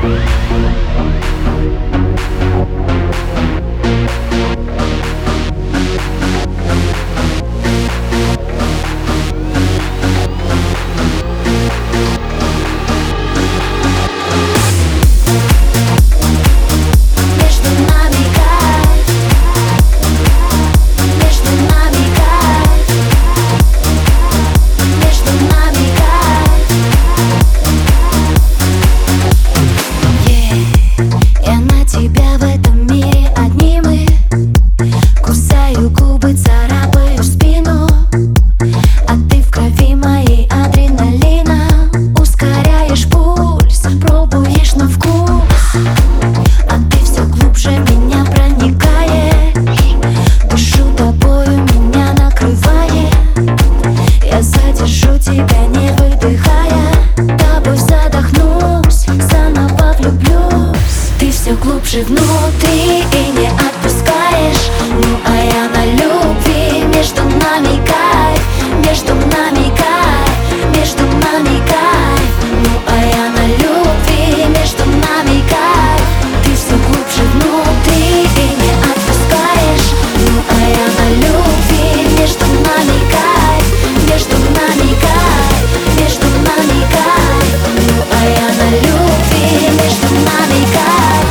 Задержу тебя, не выдыхая, тобой задохнусь, заново влюблюсь. Ты все глубже внутри и не отпускаешь. Ну а я на любви, между нами кайф, между нами кайф, между нами кайф. Ну а я на любви, между нами кайф. Ты все глубже внутри и не отпускаешь. Ну а я на любви, между нами кайф, между нами кайф, между нами кайф. Ну а я на любви, между нами кайф.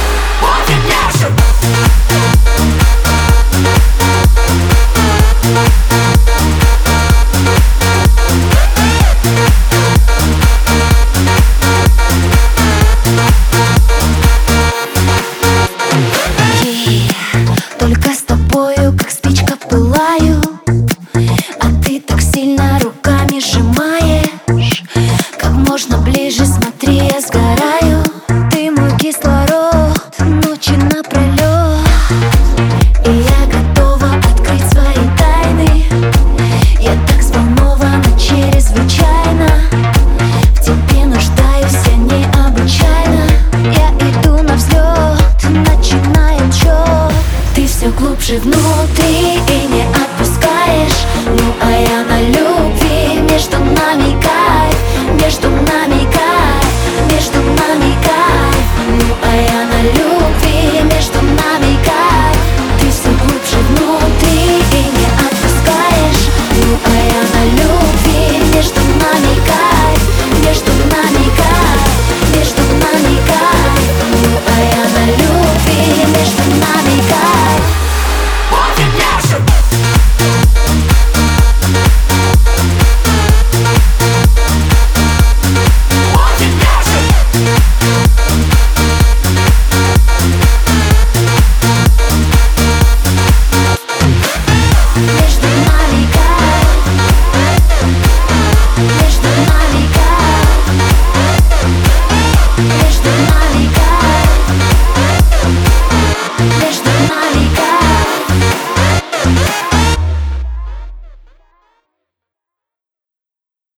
Только с тобою, как спичка, пылаю, а ты так сильно руками сжимаешь. Как можно ближе, смотри, я сгораю.